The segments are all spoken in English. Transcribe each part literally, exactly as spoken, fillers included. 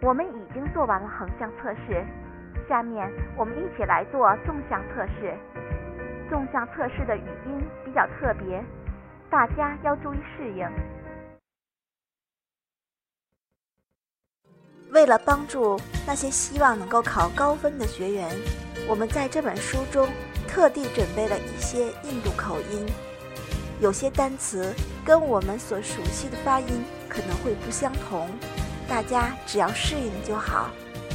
我们已经做完了横向测试，下面我们一起来做纵向测试。纵向测试的语音比较特别，大家要注意适应。 为了帮助那些希望能够考高分的学员，我们在这本书中特地准备了一些印度口音，有些单词跟我们所熟悉的发音可能会不相同，大家只要适应就好。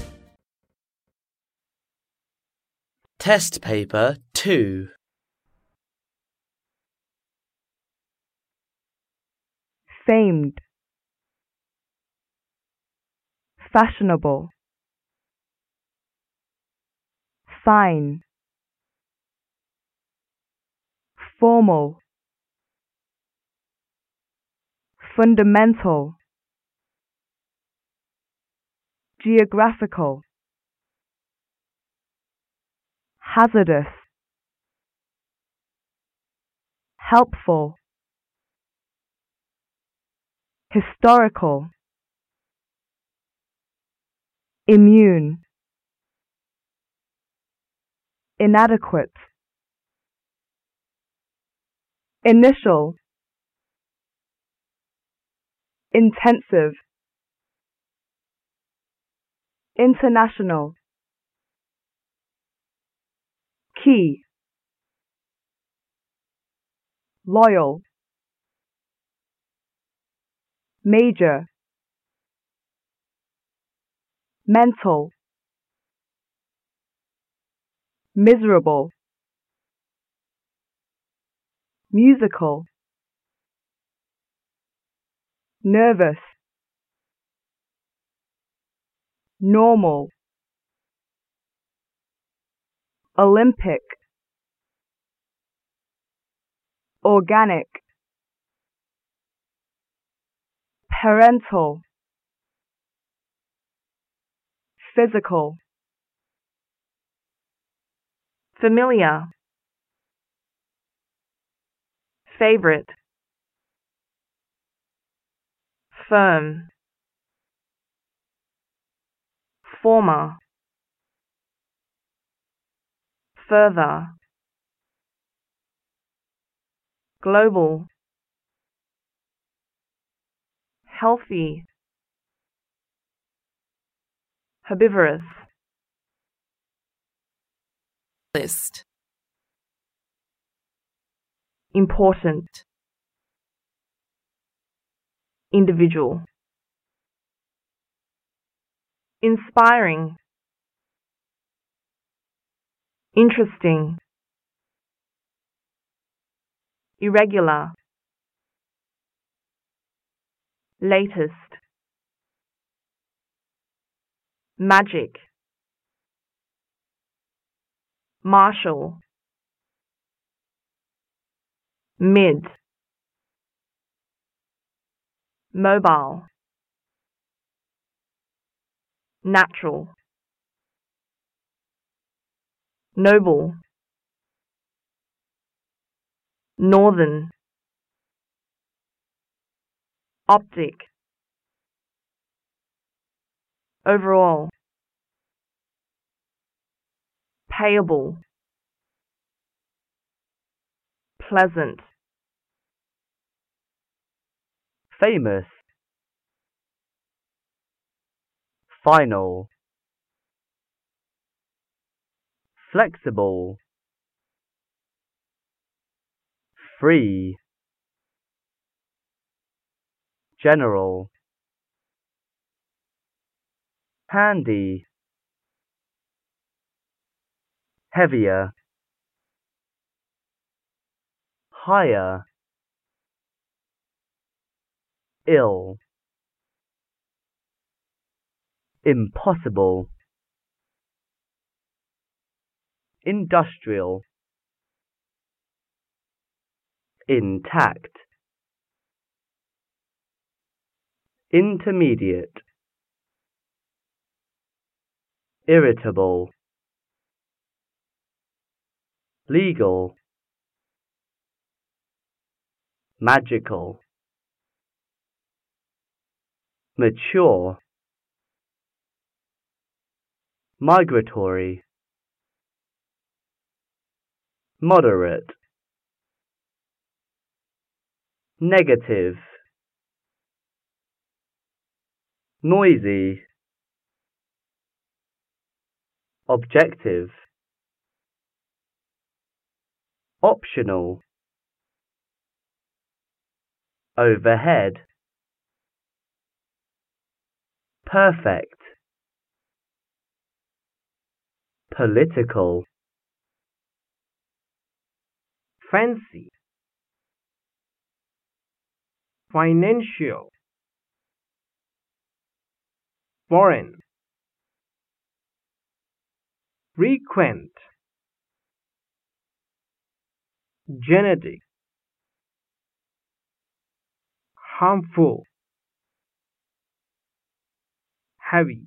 Test paper two. Famed, fashionable, fine, formal, fundamental, geographical, hazardous, helpful, historical, immune, inadequate, initial, intensive, international, key, loyal, major, mental, miserable, musical, nervous, normal, Olympic, organic, parental, physical, familiar, favorite, firm, former, further, global, healthy, herbivorous. List. Important, individual, inspiring, interesting, irregular, latest, magic, martial, mid, mobile, natural, noble, northern, optic, overall, payable, pleasant, Famous. Final. Flexible. Free. General. Handy. Heavier. Higher. Ill. Impossible. Industrial. Intact. Intermediate. Irritable. Legal. Magical. Mature. migratory, moderate, negative, noisy, objective, optional, overhead, perfect, political, fancy, financial, foreign, frequent, genetic, harmful, heavy,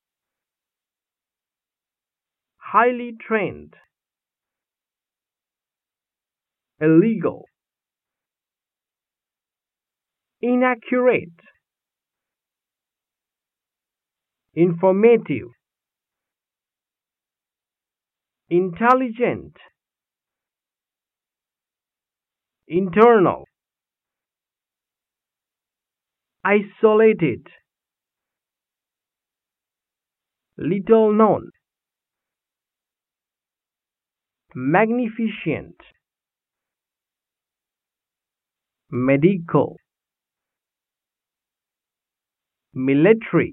highly trained, illegal, inaccurate, informative, intelligent, internal, isolated, little known, magnificent, medical, military,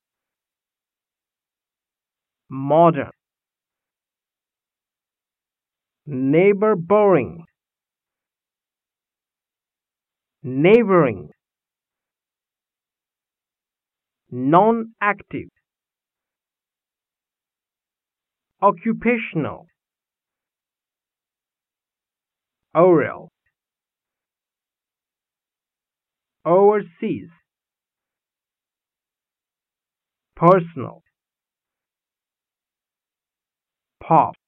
modern, neighboring, neighboring, non-active, occupational, oral, overseas, personal, pop,